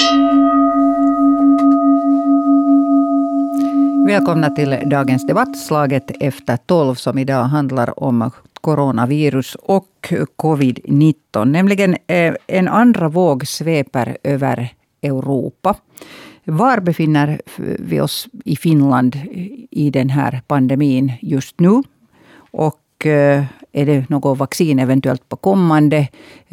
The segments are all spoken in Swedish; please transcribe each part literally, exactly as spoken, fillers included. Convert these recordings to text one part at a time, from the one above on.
Välkomna till dagens debatt, slaget efter tolv, som idag handlar om coronavirus och covid nitton. Nämligen en andra våg sveper över Europa. Var befinner vi oss i Finland i den här pandemin just nu? Och är det något vaccin eventuellt på kommande?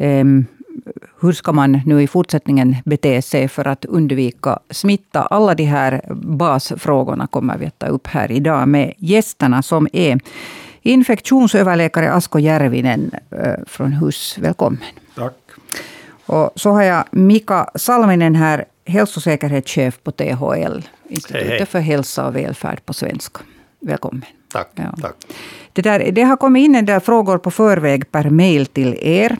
Hur ska man nu i fortsättningen bete sig för att undvika smitta? Alla de här basfrågorna kommer vi att ta upp här idag med gästerna, som är infektionsöverläkare Asko Järvinen från H U S. Välkommen. Tack. Och så har jag Mika Salminen här, hälsosäkerhetschef på T H L, Institutet hej, hej. för hälsa och välfärd på svenska. Välkommen. Tack, ja. tack. Det, där, det har kommit in en del frågor på förväg per mejl till er.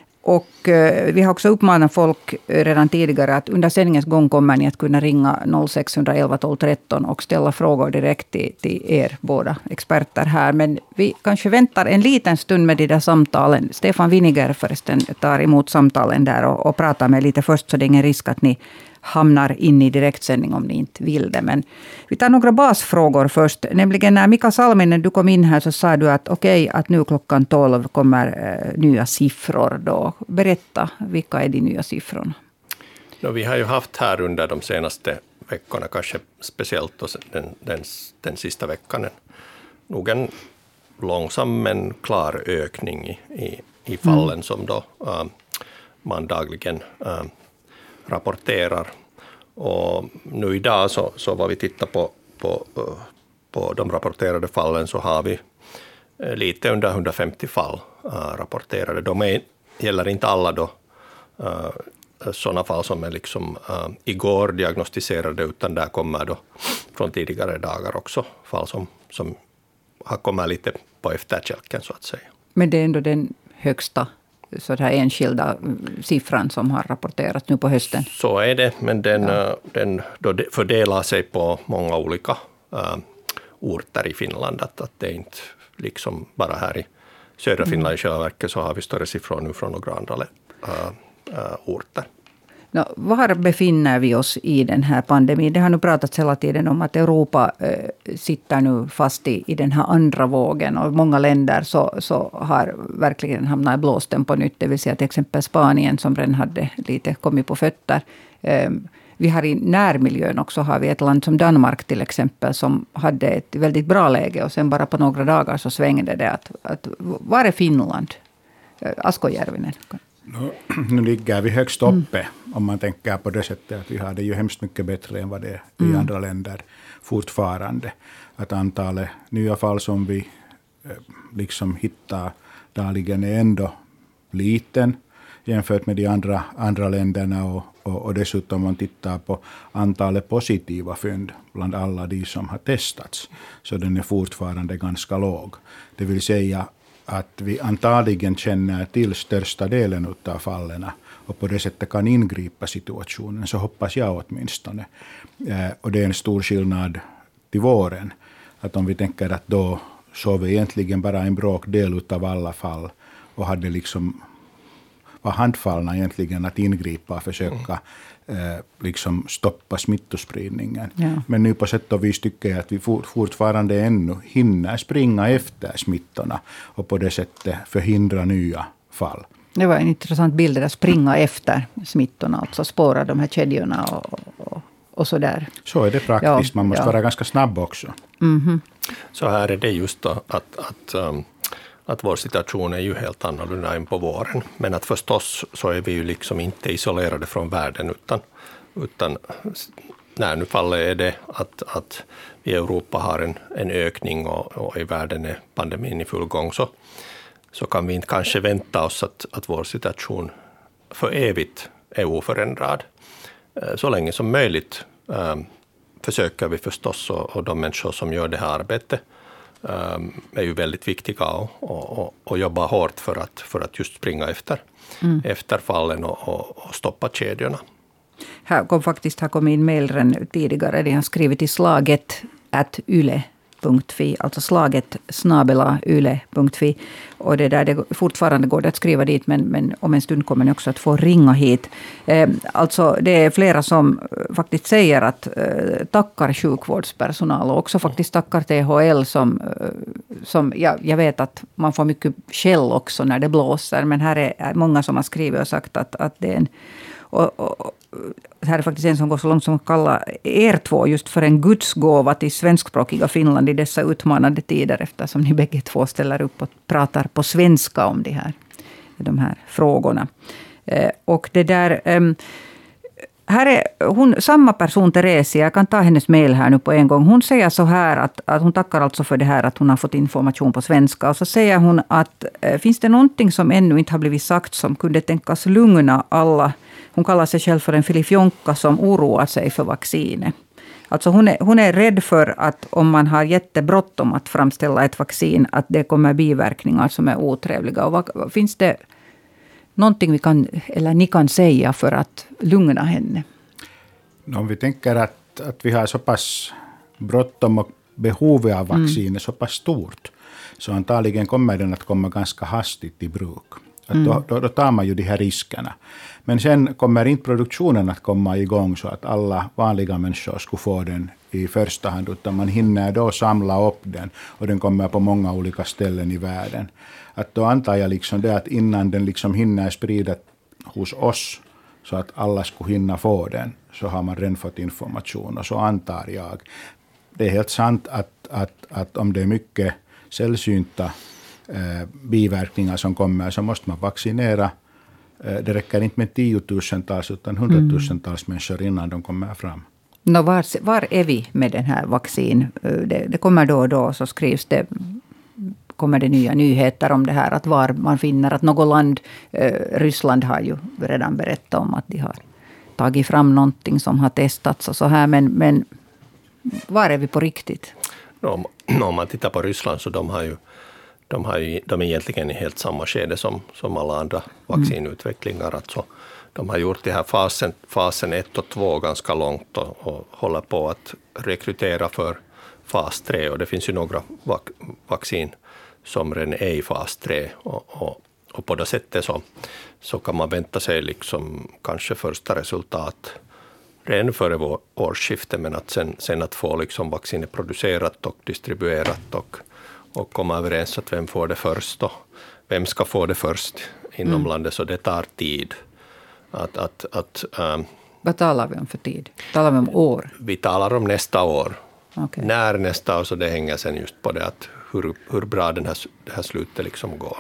Och eh, vi har också uppmanat folk redan tidigare att under sändningens gång kommer ni att kunna ringa noll sex ett ett tolv tretton och ställa frågor direkt till, till er båda experter här. Men vi kanske väntar en liten stund med de där samtalen. Stefan Winiger förresten tar emot samtalen där och, och pratar med lite först, så det är ingen risk att ni hamnar in i direktsändning om ni inte vill det. Men vi tar några basfrågor först. Nämligen när Mika Salminen, du kom in här, så sa du att okej, okay, att nu klockan tolv kommer eh, nya siffror då. Berätta, vilka är de nya siffrorna? No, vi har ju haft här under de senaste veckorna, kanske speciellt då den, den, den sista veckan, nog en långsam men klar ökning i, i, i fallen mm. som då uh, man dagligen uh, rapporterar. Och nu idag så, så vad vi tittar på, på, på de rapporterade fallen, så har vi lite under hundrafemtio fall uh, rapporterade. De är, gäller inte alla då uh, sådana fall som är liksom uh, igår diagnostiserade, utan där kommer då från tidigare dagar också fall som, som har kommit lite på efterkälken så att säga. Men det är ändå den högsta så här enskilda siffran som har rapporterats nu på hösten? Så är det, men den, ja. den då fördelar sig på många olika uh, orter i Finland. Att, att det är inte liksom bara här i södra Finland mm. i själva verket, så har vi större siffror nu från några andra uh, uh, orter. No, var befinner vi oss i den här pandemin? Det har nu pratats hela tiden om att Europa eh, sitter nu fast i, i den här andra vågen. Och många länder så, så har verkligen hamnat i blåsten på nytt. Det vill säga till exempel Spanien, som redan hade lite kommit på fötter. Eh, vi har i närmiljön också har vi ett land som Danmark till exempel, som hade ett väldigt bra läge. Och sen bara på några dagar så svängde det. Att, att, var är Finland? Eh, Asko Järvinen. Nu, nu ligger vi högst uppe mm. om man tänker på det sättet att vi har det ju hemskt mycket bättre än vad det är mm. i andra länder fortfarande. Att antalet nya fall som vi eh, liksom hittar dagligen är ändå liten jämfört med de andra, andra länderna, och, och, och dessutom om man tittar på antalet positiva fynd bland alla de som har testats, så den är fortfarande ganska låg. Det vill säga att vi antagligen känner till största delen av fallen och på det sättet kan ingripa situationen, så hoppas jag åtminstone. Eh, och det är en stor skillnad till våren. Att om vi tänker att då såg vi egentligen bara en bråkdel av alla fall och hade liksom var handfallna egentligen att ingripa och försöka eh, liksom stoppa smittospridningen. Ja. Men nu på sätt och vis tycker jag att vi fort, fortfarande ännu hinner springa efter smittorna och på det sättet förhindra nya fall. Det var en intressant bild att springa efter smittorna, alltså spåra de här kedjorna och, och, och så där. Så är det praktiskt, ja, man måste ja. vara ganska snabb också. Mm-hmm. Så här är det just då att, att um, att vår situation är ju helt annorlunda än på våren. Men att förstås så är vi ju liksom inte isolerade från världen, utan, utan när nu fallet är det att, att vi i Europa har en, en ökning och, och i världen är pandemin i full gång, så, så kan vi inte kanske vänta oss att, att vår situation för evigt är oförändrad. Så länge som möjligt um, försöker vi förstås, och, och de människor som gör det här arbetet Um, är ju väldigt viktiga och, och, och, och jobbar hårt för att, för att just springa efter, mm. efter fallen och, och, och stoppa kedjorna. Här kom faktiskt här kom in mejl tidigare. De har skrivit i slaget att yle punkt fi, alltså slaget snabela yle punkt fi. Och det där, det fortfarande går det att skriva dit, men, men om en stund kommer ni också att få ringa hit. Eh, alltså det är flera som faktiskt säger att eh, tackar sjukvårdspersonal och också faktiskt tackar T H L som, eh, som ja, jag vet att man får mycket skäll också när det blåser, men här är många som har skrivit och sagt att, att det är en Och, och, här är faktiskt en som går så långt som att kalla er två just för en gudsgåva till svenskspråkiga Finland i dessa utmanande tider, eftersom ni bägge två ställer upp och pratar på svenska om de här, de här frågorna. Eh, och det där... Eh, här är hon, samma person, Teresia, jag kan ta hennes mejl här nu på en gång. Hon säger så här att, att hon tackar alltså för det här att hon har fått information på svenska. Och så säger hon att eh, finns det någonting som ännu inte har blivit sagt som kunde tänkas lugna alla. Hon kallar sig själv för en filifjonka som oroar sig för vaccinet. Alltså hon är, hon är rädd för att om man har jättebråttom att framställa ett vaccin, att det kommer biverkningar som är otrevliga. Och vad, finns det någonting vi kan, eller ni kan säga för att lugna henne? Om vi tänker att, att vi har så pass bråttom och behovet av vaccin mm. är så pass stort, så antagligen kommer den att komma ganska hastigt i bruk. Att mm. då, då, då tar man ju de här riskerna. Men sen kommer inte produktionen att komma igång så att alla vanliga människor skulle få den i första hand, utan man hinner då samla upp den och den kommer på många olika ställen i världen. Att då antar jag liksom det att innan den liksom hinner sprida hos oss så att alla skulle hinna få den, så har man redan fått information, och så antar jag. Det är helt sant att, att, att om det är mycket sällsynta eh, biverkningar som kommer, så måste man vaccinera. Eh, det räcker inte med tiotusentals utan hundratusentals mm. människor innan de kommer fram. No, var, var är vi med den här vaccin? Det, det kommer då och då, så skrivs det, kommer det nya nyheter om det här, att var man finner att något land, eh, Ryssland har ju redan berättat om att de har tagit fram någonting som har testats och så här, men, men var är vi på riktigt? Om, om man tittar på Ryssland, så de har ju, de har ju, de är egentligen i helt samma skede som, som alla andra vaccinutvecklingar. Mm. Alltså, de har gjort det här fasen, fasen ett och två ganska långt och, och håller på att rekrytera för fas tre, och det finns ju några vac, vaccin som redan är i fas tre, och, och, och på det sättet så, så kan man vänta sig liksom kanske första resultat redan före årsskiftet, men att sen, sen att få liksom vaccinet producerat och distribuerat och, och komma överens att vem får det först och vem ska få det först inom mm. landet, så det tar tid. Att, att, att, ähm, Vad talar vi om för tid? Talar vi om år? Vi talar om nästa år. Okay. När nästa år, så det hänger sen just på det att hur, hur bra den här, det här slutet liksom går.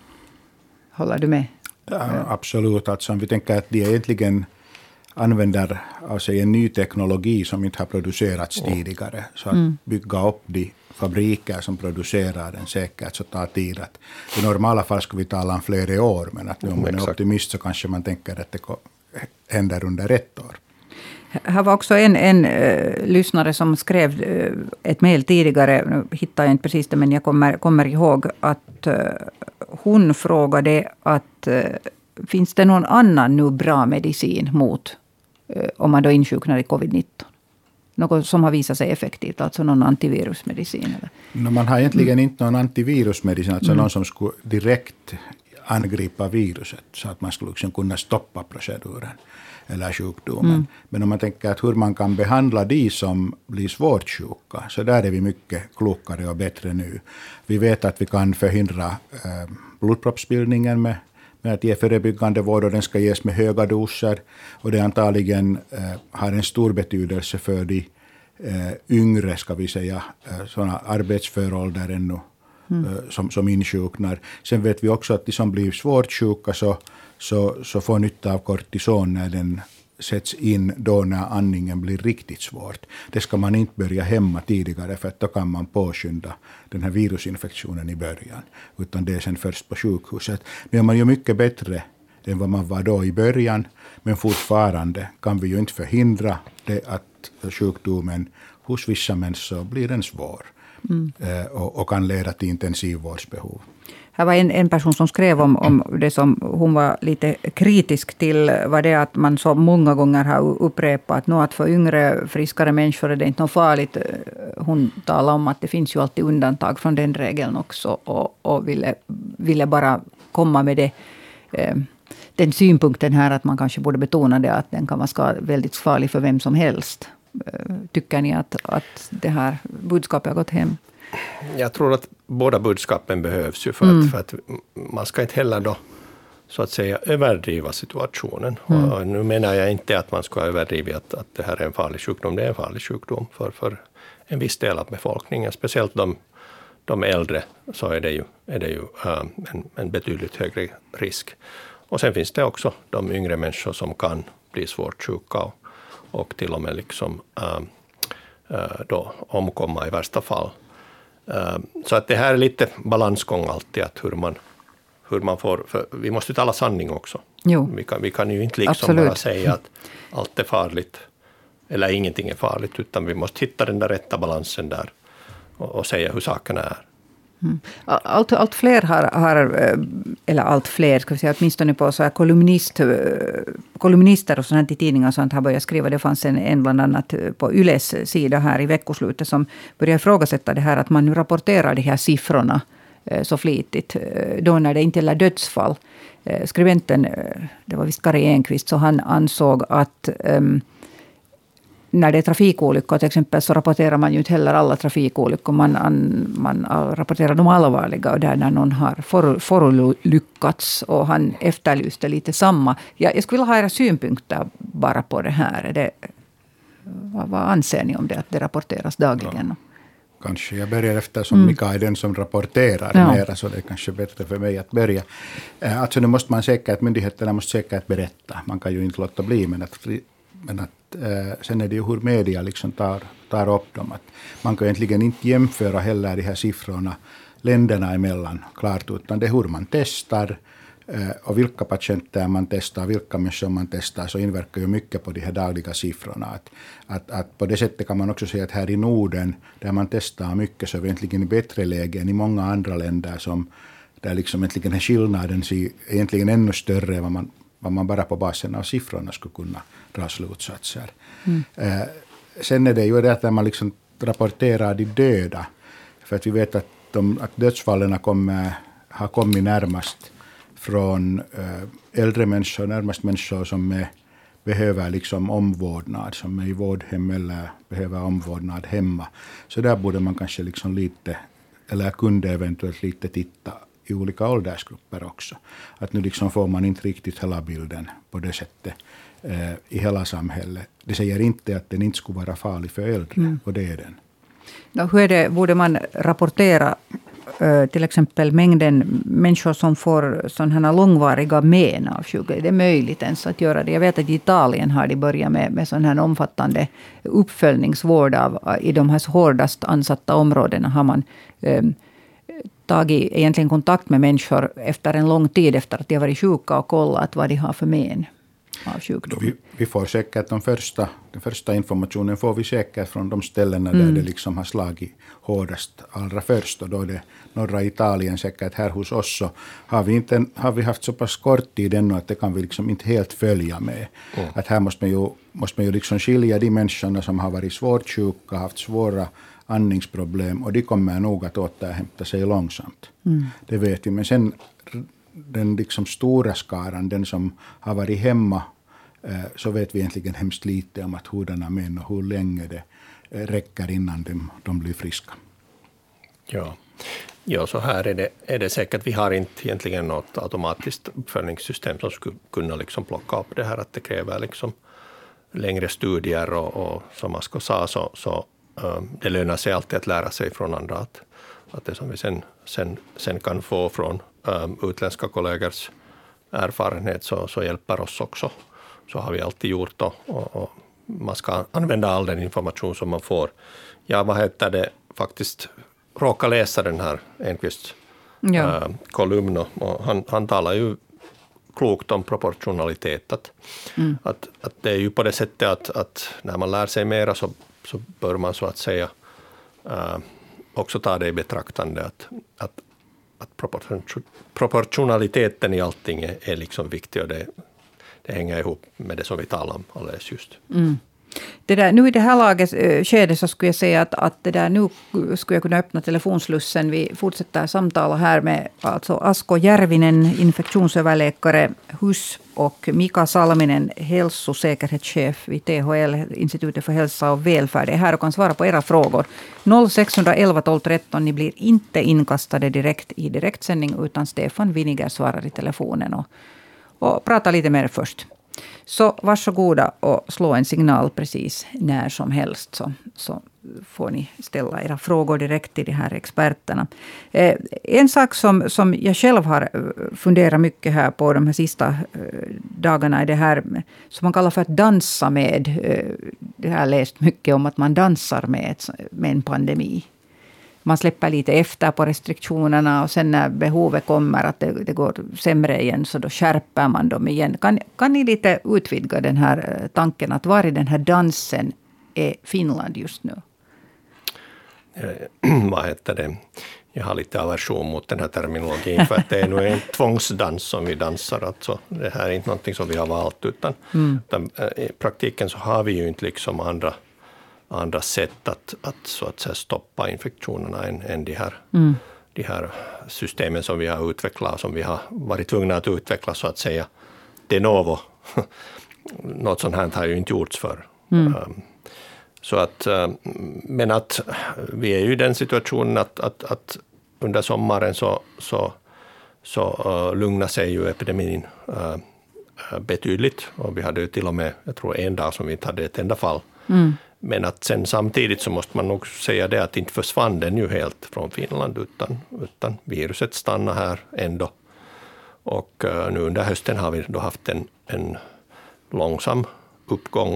Håller du med? Ja, absolut. Alltså, om vi tänker att de egentligen använder alltså en ny teknologi som inte har producerats oh. tidigare. Så att mm. bygga upp de fabriker som producerar den säkert, så tar tid. Att i normala fall skulle vi tala om flera år, men att om man är optimist så kanske man tänker att det händer under ett år. Här var också en, en uh, lyssnare som skrev uh, ett mejl tidigare, nu hittar jag inte precis det, men jag kommer, kommer ihåg att uh, hon frågade att uh, finns det någon annan nu bra medicin mot uh, om man då insjuknar i covid nitton? Något som har visat sig effektivt, alltså någon antivirusmedicin? Eller? No, man har egentligen mm. inte någon antivirusmedicin, alltså mm. någon som skulle direkt angripa viruset så att man skulle liksom kunna stoppa proceduren eller sjukdomen. Mm. Men om man tänker att hur man kan behandla de som blir svårt sjuka, så där är vi mycket klokare och bättre nu. Vi vet att vi kan förhindra eh, blodproppsbildningen med, med att ge förebyggande vård, och den ska ges med höga doser. Och det antagligen eh, har en stor betydelse för de eh, yngre, ska vi säga, eh, sådana arbetsför ålder ännu. Mm. Som, som insjuknar. Sen vet vi också att de som blir svårt sjuka så, så, så får nytta av kortison när den sätts in då när andningen blir riktigt svårt. Det ska man inte börja hemma tidigare, för att då kan man påskynda den här virusinfektionen i början. Utan det är sen först på sjukhuset. Nu är man ju mycket bättre än vad man var då i början, men fortfarande kan vi ju inte förhindra det att sjukdomen hos vissa människor blir en svår. Mm. Och, och kan leda till intensivvårdsbehov. Här var en, en person som skrev om, om det som hon var lite kritisk till, var det att man så många gånger har upprepat att, att för yngre, friskare människor är det inte något farligt. hon talade om att det finns ju alltid undantag från den regeln också. Och, och ville, ville bara komma med det, eh, den synpunkten här att man kanske borde betona det, att den kan vara ska, väldigt farlig för vem som helst. Eh, tycker ni att, att det här budskapet har gått hem? Jag tror att båda budskapen behövs ju för, mm. att, för att man ska inte heller då så att säga överdriva situationen. Mm. Och nu menar jag inte att man ska överdriva att, att det här är en farlig sjukdom. Det är en farlig sjukdom för, för en viss del av befolkningen. Speciellt de, de äldre så är det ju, är det ju uh, en, en betydligt högre risk. Och sen finns det också de yngre människor som kan bli svårt sjuka och, och till och med liksom, uh, uh, då omkomma i värsta fall. Uh, så att det här är lite balansgång alltid, att hur man hur man får, för vi måste tala sanning också. Jo. Vi kan, vi kan ju inte liksom Absolut. bara säga att allt är farligt eller ingenting är farligt, utan vi måste hitta den där rätta balansen där och, och säga hur sakerna är. Mm. Allt, allt fler har, har, eller allt fler, ska vi säga, åtminstone på så här kolumnist, kolumnister och sånt i tidningar och sånt har börjat skriva. Det fanns en, en bland annat på Yles sida här i veckoslutet som började ifrågasätta det här att man nu rapporterar de här siffrorna så flitigt, då när det inte gäller dödsfall. Skribenten, det var visst Kari Enqvist, så han ansåg att um, när det är trafikolyckor till exempel, så rapporterar man ju inte heller alla trafikolyckor. Man, an, man rapporterar de allvarliga och där när någon har for, förolyckats, och han efterlyste lite samma. Jag, jag skulle vilja ha era synpunkter bara på det här. Är det, vad, vad anser ni om det, att det rapporteras dagligen? Ja. Kanske jag börjar eftersom mm. Mika är den som rapporterar ja. mera, så det är kanske bättre för mig att börja. Eh, alltså nu måste man säkert, myndigheterna måste säkert berätta. Man kan ju inte låta bli, men att, men att eh, sen är det ju hur media liksom tar, tar upp dem. Att man kan egentligen inte jämföra heller de här siffrorna länderna emellan klart, utan det är hur man testar eh, och vilka patienter man testar, vilka människor man testar, så inverkar ju mycket på de här dagliga siffrorna. Att, att, att på det sättet kan man också säga att här i Norden, där man testar mycket, så är vi egentligen i bättre läge än i många andra länder, som där liksom egentligen skillnaden är egentligen ännu större än vad man, vad man bara på basen av siffrorna skulle kunna dra slutsatser. Mm. Eh, sen är det ju det att man liksom rapporterar de döda, för att vi vet att, de, att dödsfallen kommer, har kommit närmast från äh, äldre människor, närmast människor som är, behöver liksom omvårdnad, som är i vårdhem eller behöver omvårdnad hemma. Så där borde man kanske liksom lite, eller kunde eventuellt lite titta i olika åldersgrupper också. Att nu liksom får man inte riktigt hela bilden på det sättet äh, i hela samhället. Det säger inte att den inte skulle vara farlig för äldre, mm. och det är den. Ja, hur är det, borde man rapportera till exempel mängden människor som får sådana här långvariga men av sjukdom? Är det möjligt ens att göra det? Jag vet att i Italien har de börjat med, med sån här omfattande uppföljningsvård av, i de här hårdast ansatta områdena har man eh, tagit egentligen kontakt med människor efter en lång tid efter att de har varit sjuka och kollat vad de har för men av sjukdom. Vi, vi får säkert de första, den första informationen får vi säkert från de ställena mm. där det liksom har slagit hårdast allra först, och då är det norra Italien säkert. Här hos oss så har vi, inte, har vi haft så pass kort tid ännu att det kan vi liksom inte helt följa med. Mm. Att här måste man ju, måste man ju liksom skilja de människorna som har varit svårt sjuka, haft svåra andningsproblem, och de kommer nog att återhämta sig långsamt. Mm. Det vet vi, men sen den liksom stora skaran, den som har varit hemma, så vet vi egentligen hemskt lite om att hurdana men och hur länge det räcker innan de, de blir friska. Ja. ja, så här är det, är det säkert. Vi har inte egentligen något automatiskt uppföljningssystem som skulle kunna liksom plocka upp det här, att det kräver liksom längre studier och, och som Asko sa, så, så um, det lönar sig alltid att lära sig från andra. Att, att det som vi sen, sen, sen kan få från um, utländska kollegors erfarenhet så, så hjälper oss också. Så har vi alltid gjort, och, och, och man ska använda all den information som man får. Ja, vad heter det, faktiskt råka läsa den här Enqvists ja. äh, kolumn, och han, han talar ju klokt om proportionalitet. Att, mm. att, att det är ju på det sättet att, att när man lär sig mera så, så bör man så att säga äh, också ta det i betraktande att, att, att proportion, proportionaliteten i allting är, är liksom viktig, och det Det hänger ihop med det som vi talar om alldeles just. Mm. Det där, nu i det här laget, skedet så skulle jag säga att, att det där, nu skulle jag kunna öppna telefonslussen. Vi fortsätter samtala här med alltså Asko Järvinen, infektionsöverläkare, H U S, och Mika Salminen, hälsosäkerhetschef vid T H L, Institutet för hälsa och välfärd, är här och kan svara på era frågor. noll sex ett ett tolv tretton, ni blir inte inkastade direkt i direktsändning, utan Stefan Winiger svarar i telefonen och, och pratar lite mer först. Så varsågoda och slå en signal precis när som helst, så, så får ni ställa era frågor direkt till de här experterna. Eh, en sak som, som jag själv har funderat mycket här på de här sista eh, dagarna är det här som man kallar för att dansa med. Eh, det har jag läst mycket om, att man dansar med, med en pandemi. Man släpper lite efter på restriktionerna och sen när behovet kommer att det, det går sämre igen, så då skärper man dem igen. Kan, kan ni lite utvidga den här tanken, att var i den här dansen är Finland just nu? Eh, vad heter det? Jag har lite aversion mot den här terminologin, för att det är nog en tvångsdans som vi dansar. Alltså, det här är inte någonting som vi har valt, utan, mm. utan eh, i praktiken så har vi ju inte liksom andra andra sätt att, att, så att säga, stoppa infektionerna än, än de, här, mm. de här systemen som vi har utvecklat, som vi har varit tvungna att utveckla, så att säga, de novo. Något sånt här har ju inte gjorts för. Mm. Så att, men att vi är ju i den situationen att, att, att under sommaren så, så, så uh, lugnar sig ju epidemin uh, betydligt. Och vi hade ju till och med, jag tror en dag som vi inte hade ett enda fall. Mm. Men att sen samtidigt så måste man nog säga det att inte försvann den ju helt från Finland, utan, utan viruset stannar här ändå. Och uh, nu under hösten har vi då haft en, en långsam uppgång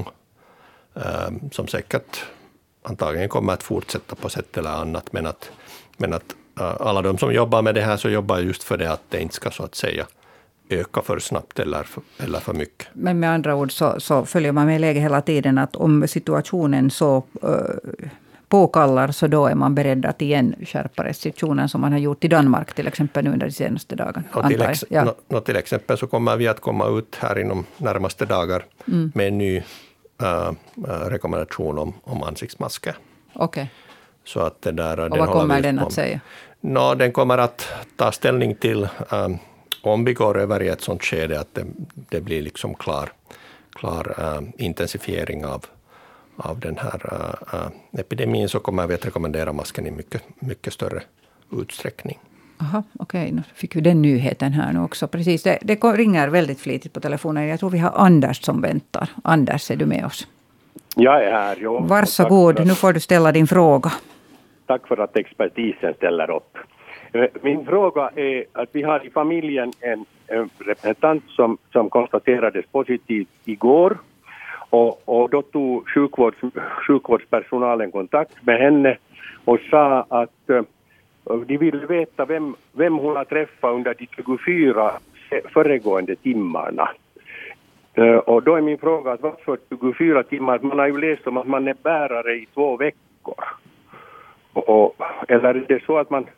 uh, som säkert antagligen kommer att fortsätta på sätt eller annat. Men att, men att uh, alla de som jobbar med det här så jobbar just för det att det inte ska, så att säga, öka för snabbt eller för, eller för mycket. Men med andra ord så, så följer man med läget hela tiden, att om situationen så uh, påkallar, så då är man beredd att igen skärpa restriktionen, som man har gjort i Danmark till exempel nu under de senaste dagarna. Och till, ex- ja. no, no, till exempel så kommer vi att komma ut här inom närmaste dagar mm. med en ny uh, rekommendation om, om ansiktsmasker. Okej. Okay. Så att det där, och den vad kommer den att säga? No, den kommer att ta ställning till um, om vi går över i ett sånt skede att det, det blir liksom klar, klar uh, intensifiering av, av den här uh, uh, epidemin, så kommer vi att rekommendera masken i mycket, mycket större utsträckning. Aha, okej. Okay. Nu fick vi den nyheten här nu också. Precis, det, det ringer väldigt flitigt på telefonen. Jag tror vi har Anders som väntar. Anders, är du med oss? Jag är här, jo. Varsågod, att, nu får du ställa din fråga. Tack för att expertisen ställer upp. Min fråga är att vi har i familjen en, en representant som, som konstaterades positivt igår. Och, och då tog sjukvårds, sjukvårdspersonalen kontakt med henne och sa att uh, de ville veta vem, vem hon har träffat under de tjugofyra föregående timmarna. Uh, och då är min fråga, att varför tjugofyra timmar? Man har ju läst om att man är bärare i två veckor. Och, och, eller är det så att man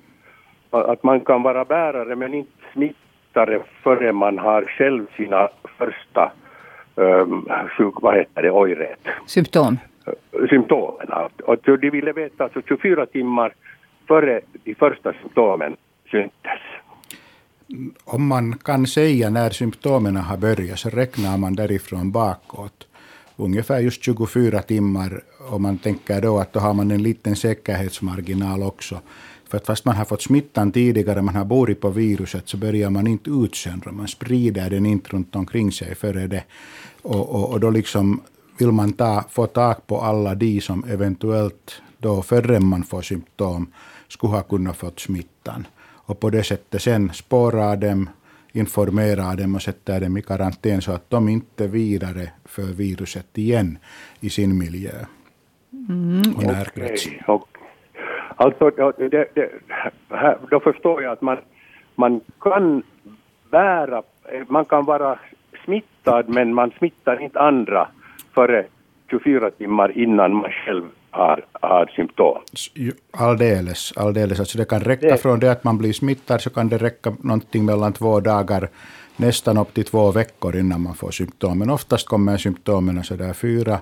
att man kan vara bärare men inte smittare förrän man har själv sina första um, sjuk, vad heter det, ojret. Symptom. Symptomen. Och de ville veta alltså tjugofyra timmar före de första symptomen syntes. Om man kan säga när symptomen har börjat, så räknar man därifrån bakåt. Ungefär just tjugofyra timmar, och man tänker då att då har man en liten säkerhetsmarginal också. För att fast man har fått smittan tidigare, man har burit på viruset, så börjar man inte utsöndra. Man sprider den inte runt omkring sig före det. Och, och, och då liksom vill man ta, få tag på alla de som eventuellt då förrän man får symptom skulle ha kunnat fått smittan. Och på det sättet sen spårar dem, informerar dem och sätter dem i karantän så att de inte vidare för viruset igen i sin miljö. Mm. Och närkrets. Okay. Alltså, det, det, här, då förstår jag att man, man kan bära, man kan vara smittad, men man smittar inte andra före tjugofyra timmar innan man själv har, har symptom. Alldeles, alldeles. Alltså det kan räcka det. Från det att man blir smittad, så kan det räcka någonting mellan två dagar, nästan upp till två veckor innan man får symptom. Men oftast kommer symptomen så där fyra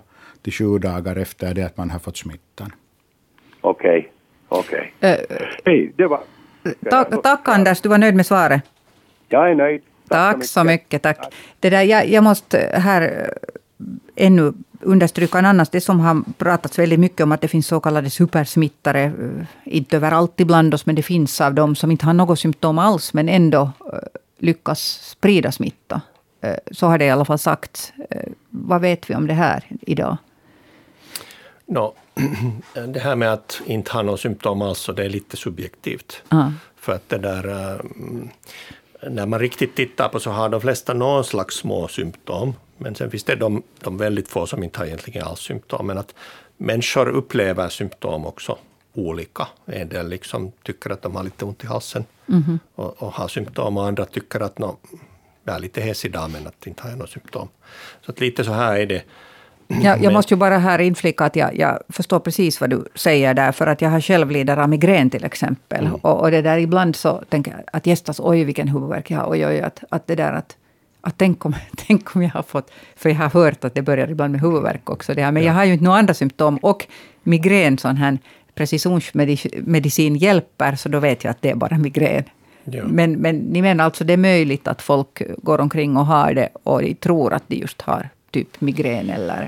till sju dagar efter det att man har fått smittan. Okej, okej. Uh, Hej, det var... tack, tack Anders, du var nöjd med svaret. Jag är nöjd. Tack, tack så mycket. Tack. Tack. Det där, jag, jag måste här ännu understryka en annan. Det som har pratats väldigt mycket om att det finns så kallade supersmittare. Inte överallt ibland oss, men det finns av dem som inte har något symptom alls men ändå lyckas sprida smitta. Så har det i alla fall sagts. Vad vet vi om det här idag? No, det här med att inte ha något symptom alls, så det är lite subjektivt. Uh. För att det där, när man riktigt tittar på så har de flesta någon slags små symptom. Men sen finns det de, de väldigt få som inte har egentligen alls symptom. Men att människor upplever symptom också olika. En del liksom tycker att de har lite ont i halsen mm-hmm. och, och har symptom. Och andra tycker att no, jag är lite hes idag men att inte har jag något symptom. Så att lite så här är det. Ja, jag måste ju bara här inflika att jag, jag förstår precis vad du säger där. För att jag har själv lider av migrän till exempel. Mm. Och, och det där ibland så tänker jag att gästas, oj vilken huvudvärk jag har. Oj, oj, att, att det där att, att tänk, om, tänk om jag har fått, för jag har hört att det börjar ibland med huvudvärk också. Det här. Men ja. Jag har ju inte några andra symptom. Och migrän, sån här precisionsmedicin hjälper, så då vet jag att det är bara migrän. Ja. Men, men ni menar alltså det är möjligt att folk går omkring och har det och de tror att de just har typ migrän eller...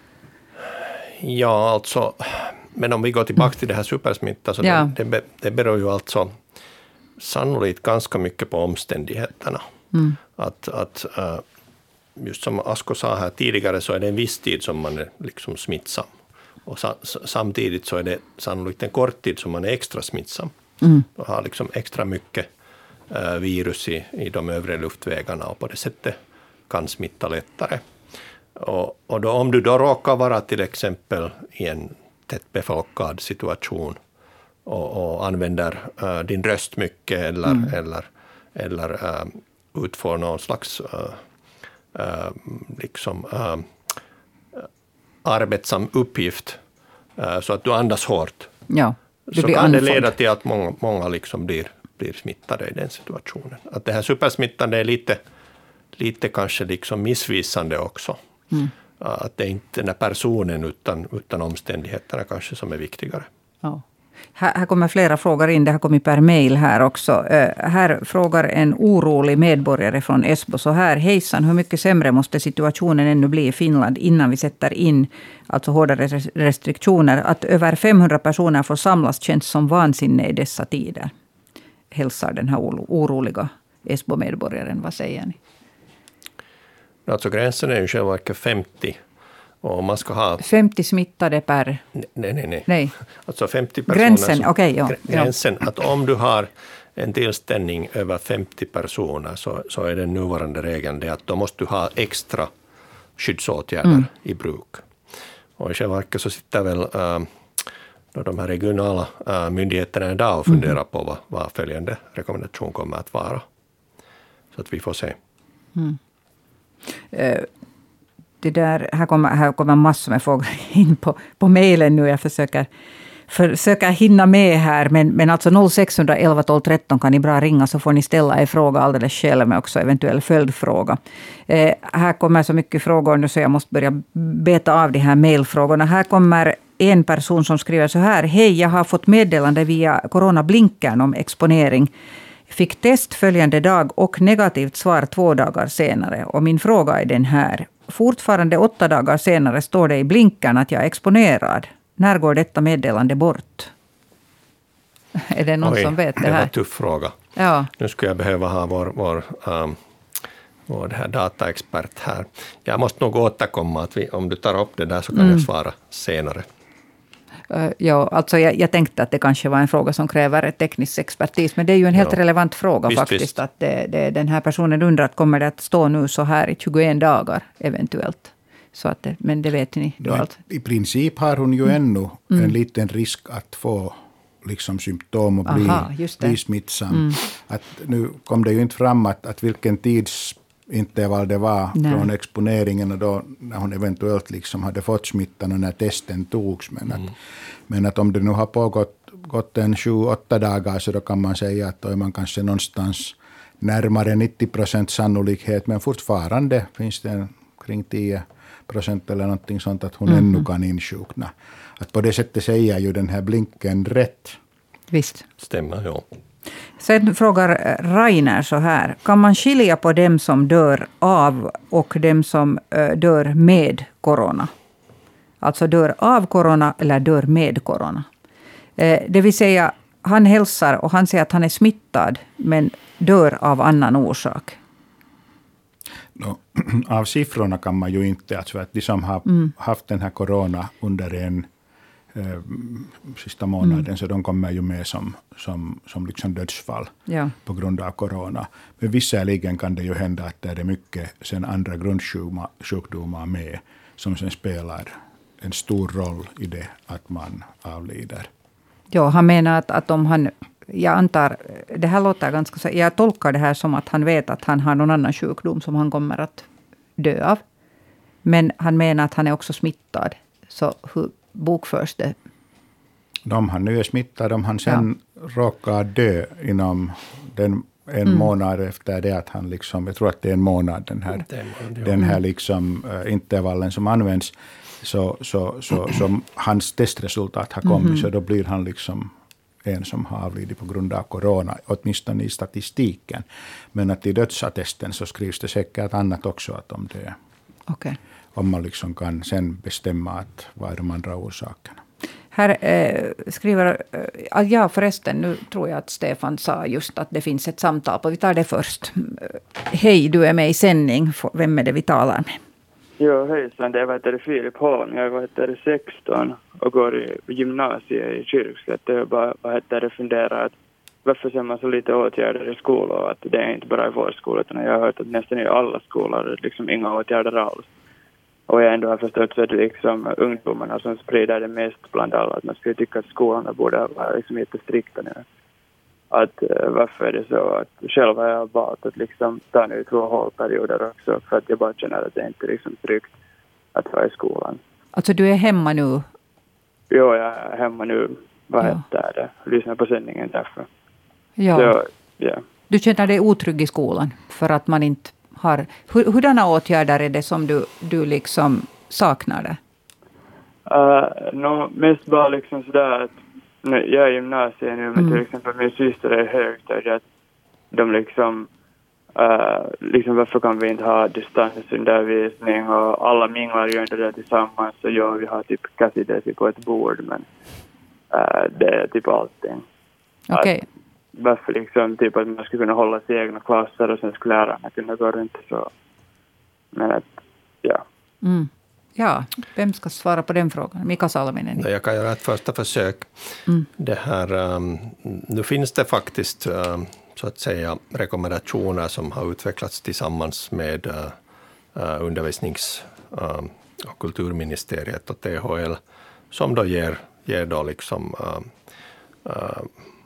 Ja, alltså, men om vi går tillbaka till det här supersmitta, så ja. det, det, det beror ju alltså sannolikt ganska mycket på omständigheterna. Mm. Att, att just som Asko sa här tidigare, så är det en viss tid som man är liksom smittsam. Och sa, samtidigt så är det sannolikt en kort tid som man är extra smittsam. Mm. Och har liksom extra mycket uh, virus i, i de övre luftvägarna och på det sättet kan smitta lättare. Och, och då, om du då råkar vara till exempel i en tättbefolkad situation och, och använder uh, din röst mycket eller, mm. eller, eller uh, utför någon slags uh, uh, liksom, uh, arbetsam uppgift uh, så att du andas hårt. Ja, så kan andfådd. Det leda till att många, många liksom blir, blir smittade i den situationen. Att det här supersmittan är lite, lite kanske liksom missvisande också. Mm. Att det är inte den här personen utan, utan omständigheterna kanske som är viktigare. Ja. Här, här kommer flera frågor in. Det har kommit per mejl här också. Uh, här frågar en orolig medborgare från Esbo så här. Hejsan, hur mycket sämre måste situationen ännu bli i Finland innan vi sätter in alltså hårdare restriktioner? Att över femhundra personer får samlas känns som vansinne i dessa tider. Hälsar den här oroliga Esbo-medborgaren. Vad säger ni? Alltså gränsen är ju själva verket femtio. Och man ska ha... femtio smittade per... Nej, nej, nej. nej. Alltså femtio personer... Gränsen, okej, okay, ja. Gränsen, att om du har en tillställning över femtio personer så, så är den nuvarande regeln det att då måste du ha extra skyddsåtgärder mm. i bruk. Och i själva verket så sitter väl äh, de här regionala äh, myndigheterna idag och funderar mm. på vad, vad följande rekommendation kommer att vara. Så att vi får se. Mm. Uh. Det där, här, kommer, här kommer massor med frågor in på, på mejlen nu. Jag försöker, försöker hinna med här. Men, men alltså noll sex ett ett elva tolv tretton kan ni bra ringa så får ni ställa en fråga alldeles själv med också eventuell följdfråga. Eh, här kommer så mycket frågor nu så jag måste börja beta av de här mejlfrågorna. Här kommer en person som skriver så här. Hej, jag har fått meddelande via Corona-blinkern om exponering. Fick test följande dag och negativt svar två dagar senare. Och min fråga är den här. Fortfarande åtta dagar senare står det i blinkern att jag är exponerad. När går detta meddelande bort? Är det någon Oj, som vet det här? Det var en tuff fråga. Ja. Nu skulle jag behöva ha vår, vår, um, vår här dataexpert här. Jag måste nog återkomma att vi, om du tar upp det där så kan mm. jag svara senare. Uh, ja, alltså jag, jag tänkte att det kanske var en fråga som kräver teknisk expertis. Men det är ju en helt ja. relevant fråga visst, faktiskt. Visst. Att det, det, den här personen undrar att kommer det att stå nu så här i tjugoen dagar eventuellt. Så att det, men det vet ni. Då allt. I princip har hon ju mm. ännu mm. en liten risk att få liksom symptom och bli, Aha, bli smittsam. Mm. Att nu kom det ju inte fram att, att vilken tids intervall det var Nej. från exponeringen och då när hon eventuellt liksom hade fått smittan och när testen togs. Men, mm. att, men att om det nu har pågått gått en sju åtta dagar så då kan man säga att då är man kanske någonstans närmare nittio procent sannolikhet men fortfarande finns det en, kring tio procent eller någonting sånt att hon mm. ännu kan insjukna. Att på det sättet säger ju den här blinken rätt. Visst. Stämmer, ja. Sen frågar Rainer så här. Kan man skilja på dem som dör av och dem som uh, dör med corona? Alltså dör av corona eller dör med corona. Eh, det vill säga, han hälsar och han säger att han är smittad men dör av annan orsak. No, av siffrorna kan man ju inte, alltså att de som har mm. haft den här corona under en eh, sista månaden, mm. så de kommer ju med som, som, som liksom dödsfall ja. På grund av corona. Men visserligen kan det ju hända att det är mycket sen andra grundsjukdomar med som sen spelar en stor roll i det att man avlider. Ja, han menar att, att om han, jag antar, det här låter ganska så, jag tolkar det här som att han vet att han har någon annan sjukdom som han kommer att dö av. Men han menar att han är också smittad. Så hur bokförs det? Om han nu är smittad, om han sen ja. Råkar dö inom den, en mm. månad efter det att han liksom, jag tror att det är en månad den här, månad, den här liksom, uh, intervallen som används, så, så, så, så hans testresultat har kommit, mm. så då blir han liksom en som har avlidit på grund av corona, åtminstone i statistiken. Men att i dödsattesten så skrivs det säkert annat också, att om det okay. om man liksom kan sen bestämma att vad är de andra orsakerna. Här eh, skriver, eh, ja förresten, nu tror jag att Stefan sa just att det finns ett samtal på, vi tar det först. Hej, du är med i sändning, vem är det vi talar med? Ja, hejsan, det heter Filip Holm, jag heter sexton och går i gymnasiet i Kyrkslätt. Jag bara, vad heter det, funderar att varför ser man så lite åtgärder i skolor, att det är inte bara i vår skola, utan jag har hört att nästan i alla skolor liksom inga åtgärder alls. Och jag ändå har förstått så att liksom ungdomarna som sprider det mest bland alla, att man skulle tycka att skolorna borde vara liksom lite strikta nu. Att uh, varför är det så att själv har jag valt att liksom ta nu två hållperioder också, för att jag bara känner att det inte är liksom tryggt att vara i skolan. Alltså du är hemma nu? Jo, jag är hemma nu. Vad ja. Heter det? Lyssnar på sändningen därför. Ja. Så, yeah. Du känner dig otrygg i skolan för att man inte har... Hur, hurdana åtgärder är det som du, du liksom saknar det? Uh, no, mest bara liksom sådär att jag är i gymnasiet nu, men mm. till exempel min syster är högstadiet. De liksom, uh, liksom varför kan vi inte ha distansundervisning, och alla minglar ju inte där tillsammans, så ja, vi har typ kassidesi på ett bord, men uh, det är typ allting. Okej. Okay. Varför liksom typ att man skulle kunna hålla sig i egna klasser och sen skulle lärarna kunna gå runt så. Men att, ja. Mm. Ja, vem ska svara på den frågan? Mika Salminen. Jag kan göra ett första försök. Mm. Det här, um, nu finns det faktiskt um, så att säga rekommendationer som har utvecklats tillsammans med uh, uh, undervisnings- um, och kulturministeriet och T H L, som då ger, ger då liksom uh, uh,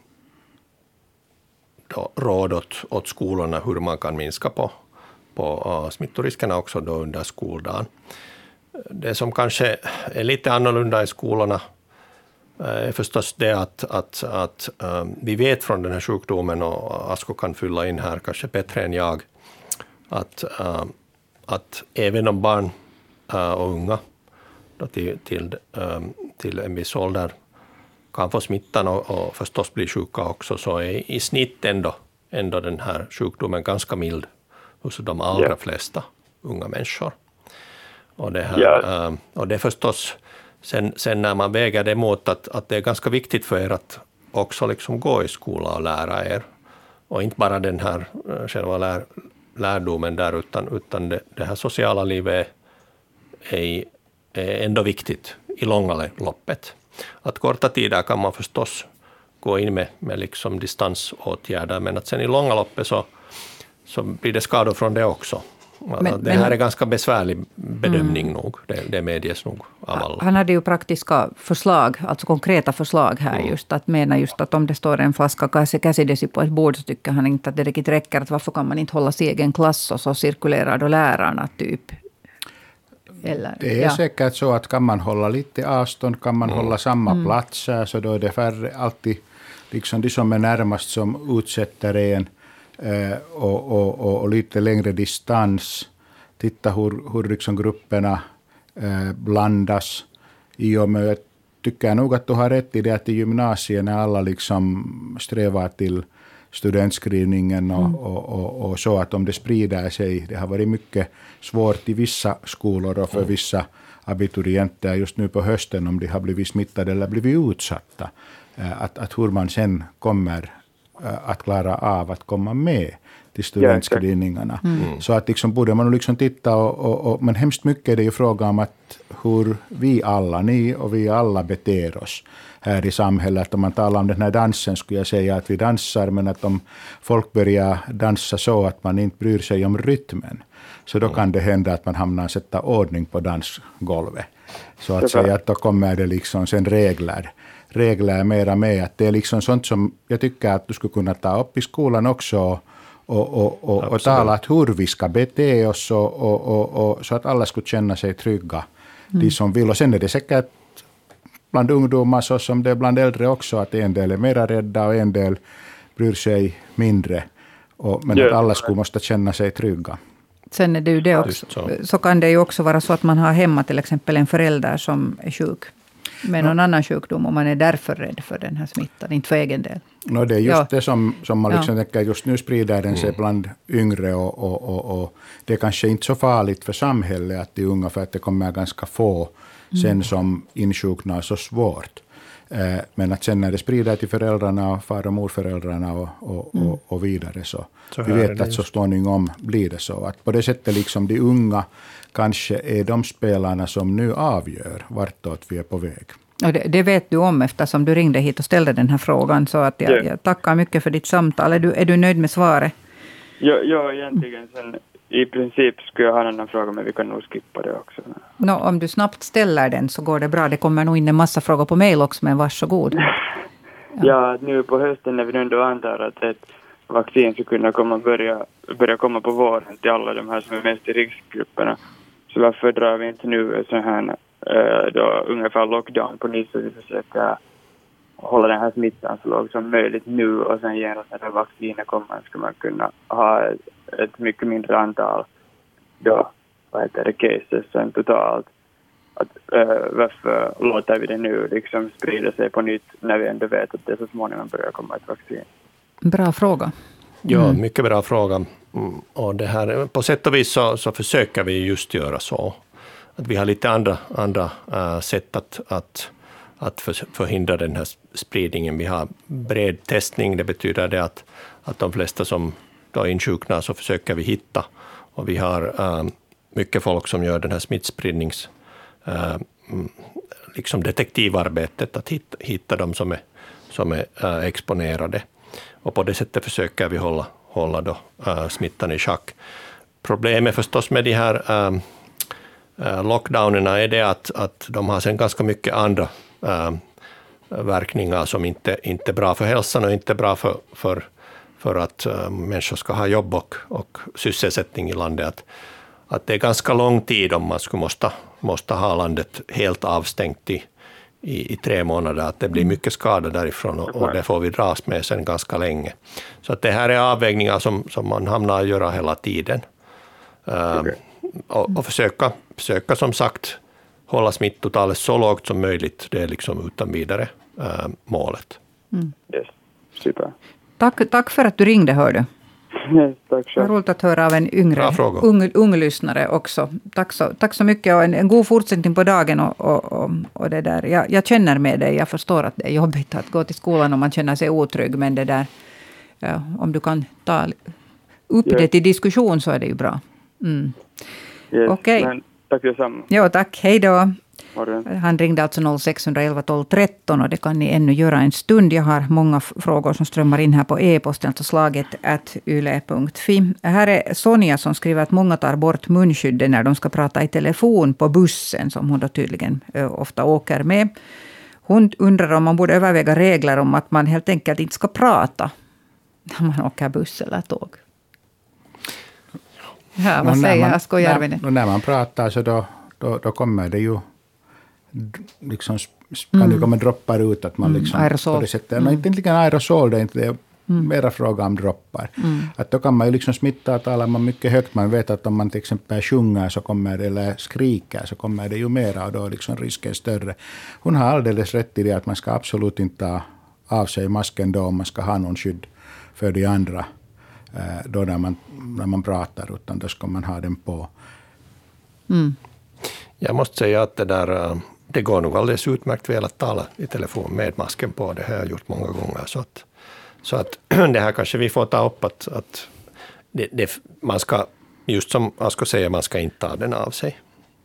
då råd åt, åt skolorna hur man kan minska på, på uh, smittoriskerna också då under skoldagen. Det som kanske är lite annorlunda i skolorna är förstås det att, att, att um, vi vet från den här sjukdomen, och Asko kan fylla in här kanske bättre än jag, att, um, att även om barn uh, och unga då till, till, um, till en viss ålder kan få smittan och, och förstås bli sjuka också, så är i snitt ändå, ändå den här sjukdomen ganska mild hos de allra yeah. flesta unga människor. Och det, här, yeah. och det är förstås, sen, sen när man väger det mot att, att det är ganska viktigt för er att också liksom gå i skola och lära er. Och inte bara den här själva lär, lärdomen där, utan, utan det, det här sociala livet är, är ändå viktigt i långa loppet. Att korta tider kan man förstås gå in med, med liksom distansåtgärder, men att sen i långa loppet så, så blir det skador från det också. Men, det här men, är ganska besvärlig bedömning mm. nog, det, det medges nog av alla. Han hade ju praktiska förslag, alltså konkreta förslag här mm. just, att mena just att om det står en flaska kassidesi på ett bord, så tycker han inte att det riktigt räcker, att varför kan man inte hålla sin egen klass och så cirkulerar då lärarna typ. Eller, det är ja. säkert så att kan man hålla lite avstånd, kan man mm. hålla samma mm. plats, så då är det färre, alltid liksom de som är närmast som utsätter en. Uh, och, och, och, och lite längre distans. Titta hur, hur liksom grupperna eh, blandas. I och med, jag tycker nog att du har rätt i det att i gymnasiet när alla liksom strävar till studentskrivningen och, mm. och, och, och så att om det sprider sig, det har varit mycket svårt i vissa skolor och för mm. vissa abiturienter just nu på hösten om de har blivit smittade eller blivit utsatta. Att, att hur man sen kommer att klara av att komma med till studentskrivningarna. Mm. Så att liksom borde man liksom titta och, och, och, men hemskt mycket är det ju fråga om att hur vi alla, ni och vi alla beter oss här i samhället. Om man talar om den här dansen skulle jag säga att vi dansar, men att om folk börjar dansa så att man inte bryr sig om rytmen, så då kan det hända att man hamnar att sätta ordning på dansgolvet. Så att säga att då kommer det liksom sen regler. Regler är mera med. Att det är liksom sånt som jag tycker att du skulle kunna ta upp i skolan också och, och, och, och tala att hur vi ska bete oss och, och, och, och, så att alla skulle känna sig trygga. Mm. De som vill. Och sen är det säkert bland ungdomar så som det är bland äldre också att en del är mera rädda och en del bryr sig mindre. Och, men att alla skulle måste känna sig trygga. Sen är det ju det också, så. så kan det ju också vara så att man har hemma till exempel en förälder som är sjuk med någon no. annan sjukdom och man är därför rädd för den här smittan, inte för egen del. No, det är just ja. det som, som man liksom ja. tänker, just nu sprider den sig mm. bland yngre och, och, och, och det är kanske inte så farligt för samhället att de unga, för att det kommer ganska få mm. sen som insjuknar så svårt. Eh, men att sen när det sprider till föräldrarna och far- och morföräldrarna och, och, mm. och, och vidare så, så vi vet att så småningom blir det så. Att på det sättet liksom de unga kanske är de spelarna som nu avgör vartåt vi är på väg. Och det, det vet du om eftersom du ringde hit och ställde den här frågan. Så att jag, jag tackar mycket för ditt samtal. Är du, är du nöjd med svaret? Ja, ja egentligen. Sen, i princip skulle jag ha en annan fråga, men vi kan nog skippa det också. No, om du snabbt ställer den så går det bra. Det kommer nog in en massa frågor på mejl också, men varsågod. Ja, ja nu på hösten när vi ändå antar att ett vaccin ska kunna komma börja, börja komma på våren till alla de här som är mest i riskgrupperna. Så varför drar vi inte nu så här då ungefär lockdown på nytt, så vi försöker hålla den här smittan så låg som möjligt nu, och sen genast när det vaccinet kommer ska man kunna ha ett, ett mycket mindre antal då, vad heter det, cases sen totalt. Att, äh, varför låter vi det nu liksom sprida sig på nytt när vi ändå vet att det så småningom börjar komma ett vaccin? Bra fråga. Mm. Ja, mycket bra fråga. Mm. Och det här, på sätt och vis så, så försöker vi just göra så. Att vi har lite andra, andra uh, sätt att, att, att för, förhindra den här spridningen. Vi har bred testning, det betyder det att, att de flesta som då insjuknar så försöker vi hitta. Och vi har uh, mycket folk som gör den här smittspridnings uh, liksom detektivarbetet, att hitta, hitta de som är, som är uh, exponerade. Och på det sättet försöker vi hålla, hålla då, uh, smittan i schack. Problemet förstås med de här uh, lockdownerna är det att, att de har sen ganska mycket andra äh, verkningar som inte, inte är bra för hälsan och inte är bra för, för, för att äh, människor ska ha jobb och, och sysselsättning i landet. Att, att det är ganska lång tid om man skulle måste, måste ha landet helt avstängt i, i, i tre månader. Att det blir mycket skada därifrån och, och det får vi dras med sen ganska länge. Så att det här är avvägningar som, som man hamnar att göra hela tiden. Äh, okay. Och, och försöka, försöka som sagt hålla smittotalet så lågt som möjligt. Det är liksom utan vidare äh, målet. Mm. Yes. Super. Tack, tack för att du ringde, hör du. Yes, tack så. Det är roligt att höra av en yngre, ung, ung lyssnare också. Tack så, tack så mycket och en, en god fortsättning på dagen. Och, och, och, och det där. Jag, jag känner med dig, jag förstår att det är jobbigt att gå till skolan om man känner sig otrygg. Men det där, ja, om du kan ta upp yes. det till diskussion så är det ju bra. Mm. Yes, okej. Okay. Tack detsamma. Ja, tack. Hej då. Morgon. Han ringde alltså noll sex ett ett tolv tretton och det kan ni ännu göra en stund. Jag har många frågor som strömmar in här på e-posten, alltså slaget at yle punkt fi. Här är Sonja som skriver att många tar bort munskyddet när de ska prata i telefon på bussen, som hon då tydligen ofta åker med. Hon undrar om man borde överväga regler om att man helt enkelt inte ska prata när man åker buss eller tåg. Ja, vad säger jag? Skojar när, när man pratar så då, då, då kommer det ju liksom, kan mm. det komma droppar ut att man liksom mm, aerosol. på det sättet. Mm. Inte egentligen aerosol, det är inte det. mm. mera fråga om droppar. Mm. Att då kan man ju liksom smitta och talar man mycket högt. Man vet att om man till exempel sjunger så kommer det, eller skriker så kommer det ju mera och då är liksom risken större. Hon har alldeles rätt i det att man ska absolut inte ta av sig masken då om man ska ha någon skydd för de andra då när man, när man pratar, utan då ska man ha den på. Mm. Jag måste säga att det där, det går nog alldeles utmärkt väl att tala i telefon med masken på. Det har jag gjort många gånger. Så att, så att det här kanske vi får ta upp att, att det, det, man ska, just som Asko säger, man ska inte ta den av sig.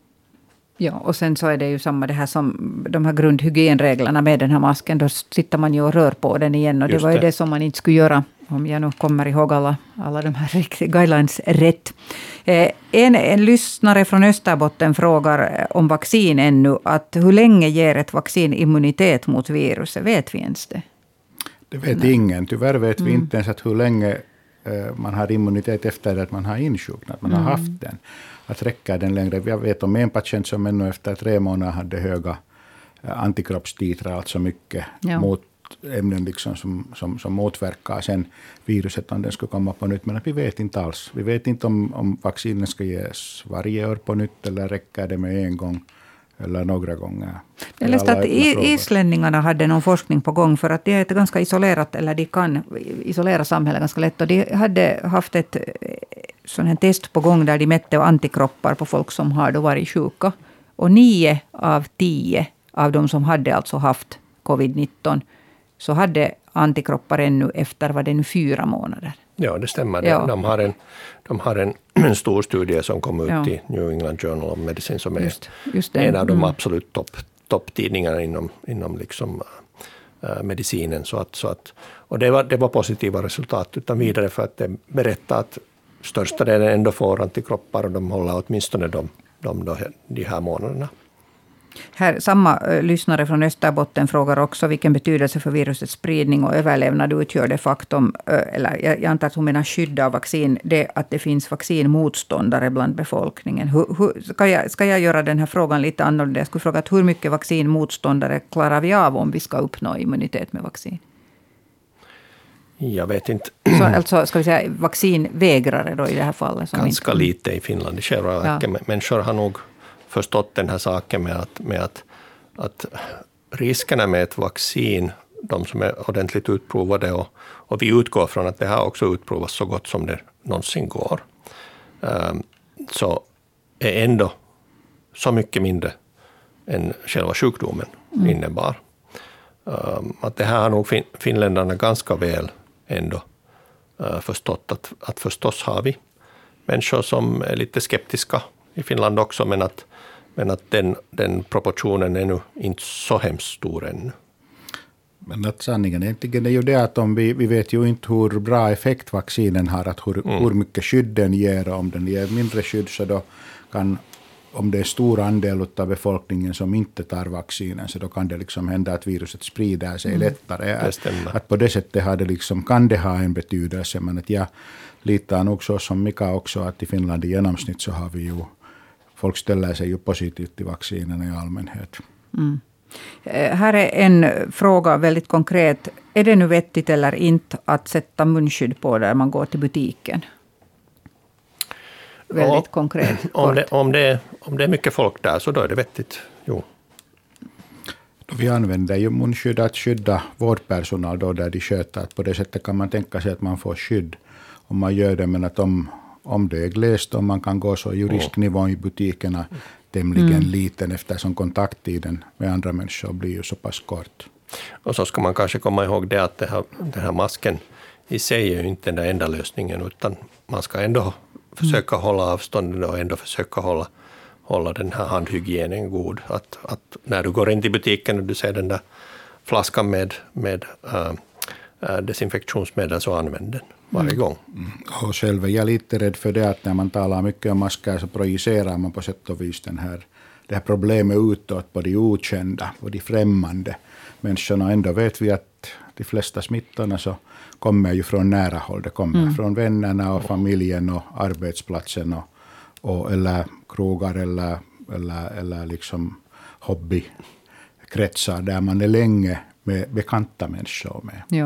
Ja, och sen så är det ju samma det här som de här grundhygienreglerna med den här masken. Då sitter man ju och rör på den igen och det just var ju det. det som man inte skulle göra. Om jag nu kommer ihåg alla, alla de här guidelines rätt. Eh, en, en lyssnare från Österbotten frågar om vaccin ännu. Att hur länge ger ett vaccin immunitet mot viruset? Vet vi ens det? Det vet Nej. ingen. Tyvärr vet mm. vi inte ens att hur länge eh, man har immunitet efter att man har insjuknat. Att man mm. har haft den. Att räcka den längre. Jag vet om en patient som ännu efter tre månader hade höga eh, antikroppstitrar. Alltså mycket ja. mot ämnen liksom som, som, som motverkar sen viruset om den skulle komma på nytt. Men vi vet inte alls. Vi vet inte om, om vaccinen ska ges varje år på nytt eller räcker det med en gång eller några gånger. Jag läste att islänningarna hade någon forskning på gång för att det är ett ganska isolerat, eller de kan isolera samhället ganska lätt. Och de hade haft ett sån här test på gång där de mätte antikroppar på folk som har då varit sjuka. Och nio av tio av de som hade alltså haft covid nitton så hade antikroppar ännu efter vad det nu fyra månader. Ja, det stämmer. Ja. De har en, de har en, en stor studie som kom ut ja. i New England Journal of Medicine som är just, just en av de mm. absolut topp, topptidningarna inom, inom liksom, äh, medicinen. Så att, så att, och det var, det var positiva resultat utan vidare för att det berättar att största delen ändå får antikroppar och de håller åtminstone de, de, de, de här månaderna. Här, samma uh, lyssnare från Österbotten frågar också vilken betydelse för virusets spridning och överlevnad utgör det faktum, uh, eller jag, jag antar att hon menar skydd av vaccin, det att det finns vaccinmotståndare bland befolkningen. Hur, hur, ska, jag, ska jag göra den här frågan lite annorlunda? Jag skulle fråga att hur mycket vaccinmotståndare klarar vi av om vi ska uppnå immunitet med vaccin? Jag vet inte. Så alltså ska vi säga vaccinvägrare då i det här fallet? Som Ganska inte... lite i Finland i själva verket. Ja. Människor har nog förstått den här saken med att, med att, att riskerna med ett vaccin, de som är ordentligt utprovade och, och vi utgår från att det här också utprovas så gott som det någonsin går, um, så är ändå så mycket mindre än själva sjukdomen mm. innebar. Um, att det här har nog fin- finländarna ganska väl ändå uh, förstått att, att förstås har vi människor som är lite skeptiska i Finland också, men att, men att den, den proportionen är nu inte så hemskt stor ännu. Men att sanningen egentligen är ju det att om vi, vi vet ju inte hur bra effekt vaccinen har, att hur, mm. hur mycket skydd den ger, och om den ger mindre skydd så då kan, om det är stor andel av befolkningen som inte tar vaccinen, så då kan det liksom hända att viruset sprider sig mm. lättare. Att, att på det sättet har det liksom, kan det ha en betydelse, men att jag litar nog så som Mika också, att i Finland i genomsnitt så har vi ju, folk ställer sig ju positivt till vaccinen i allmänhet. Mm. Här är en fråga väldigt konkret. Är det nu vettigt eller inte att sätta munskydd på där man går till butiken? Väldigt ja, konkret. Om det, om, det, om det är mycket folk där så då är det vettigt. Jo. Vi använder ju munskydd att skydda vårdpersonal då där de sköter. Att på det sättet kan man tänka sig att man får skydd om man gör det, men att om, om det är glest och man kan gå så ju risknivån i butikerna tämligen mm. liten, eftersom kontakttiden med andra människor blir ju så pass kort. Och så ska man kanske komma ihåg det att det här, den här masken i sig är ju inte den enda lösningen, utan man ska ändå försöka hålla avstånden och ändå försöka hålla, hålla den här handhygienen god. Att, att när du går in till butiken och du ser den där flaskan med, med äh, äh, desinfektionsmedel, så använd den varje mm. gång. Mm. Och själv är jag lite rädd för det att när man talar mycket om masker så projicerar man på sätt och vis den här, det här problemet utåt på de okända och de främmande människorna. Ändå vet vi att de flesta smittorna så kommer ju från nära håll. Det kommer mm. från vännerna och familjen och arbetsplatsen och, och eller krogar eller, eller, eller liksom hobbykretsar där man är länge med bekanta människor med. Ja.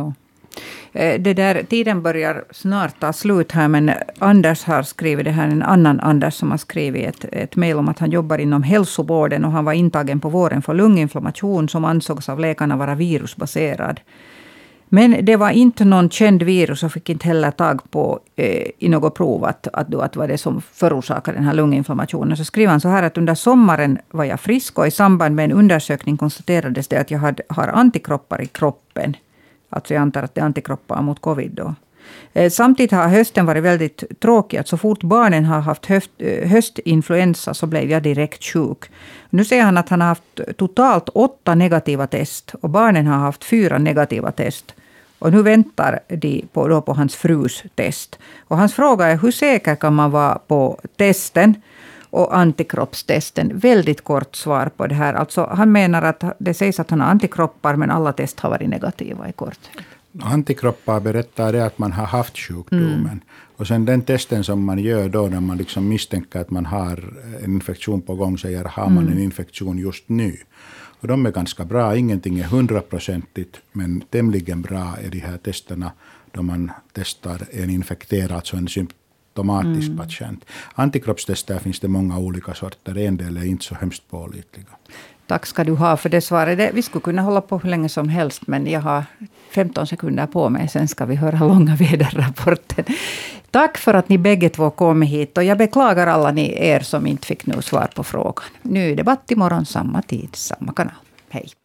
Det där, tiden börjar snart ta slut här, men Anders har skrivit det här, en annan Anders som har skrivit ett, ett mejl om att han jobbar inom hälsovården och han var intagen på våren för lunginflammation som ansågs av läkarna vara virusbaserad. Men det var inte någon känd virus och fick inte heller tag på eh, i något prov att, att, att var det som förorsakade den här lunginflammationen. Så skriver han så här att under sommaren var jag frisk och i samband med en undersökning konstaterades det att jag hade, har antikroppar i kroppen. Alltså jag antar att det är antikroppar mot covid då. Eh, samtidigt har hösten varit väldigt tråkig. Att så fort barnen har haft höst, höstinfluensa så blev jag direkt sjuk. Nu säger han att han har haft totalt åtta negativa test och barnen har haft fyra negativa test. Och nu väntar de på, då på hans frus test. Och hans fråga är hur säker kan man vara på testen och antikroppstesten? Väldigt kort svar på det här. Alltså, han menar att det sägs att han har antikroppar men alla test har varit negativa i kort. Antikroppar berättar det att man har haft sjukdomen. Mm. Och sen den testen som man gör då när man liksom misstänker att man har en infektion på gång säger har man mm. en infektion just nu. Och de är ganska bra. Ingenting är hundraprocentigt, men tämligen bra är de här testerna då man testar en infekterad, alltså en symptomatisk mm. patient. Antikroppstester finns det många olika sorter. En del är inte så hemskt pålitliga. Tack ska du ha för det svaret. Vi skulle kunna hålla på hur länge som helst, men jag har femton sekunder på mig. Sen ska vi höra långa väderrapporten. Tack för att ni bägge två kom hit. Och jag beklagar alla ni er som inte fick nu svar på frågan. Ny debatt imorgon, samma tid, samma kanal. Hej.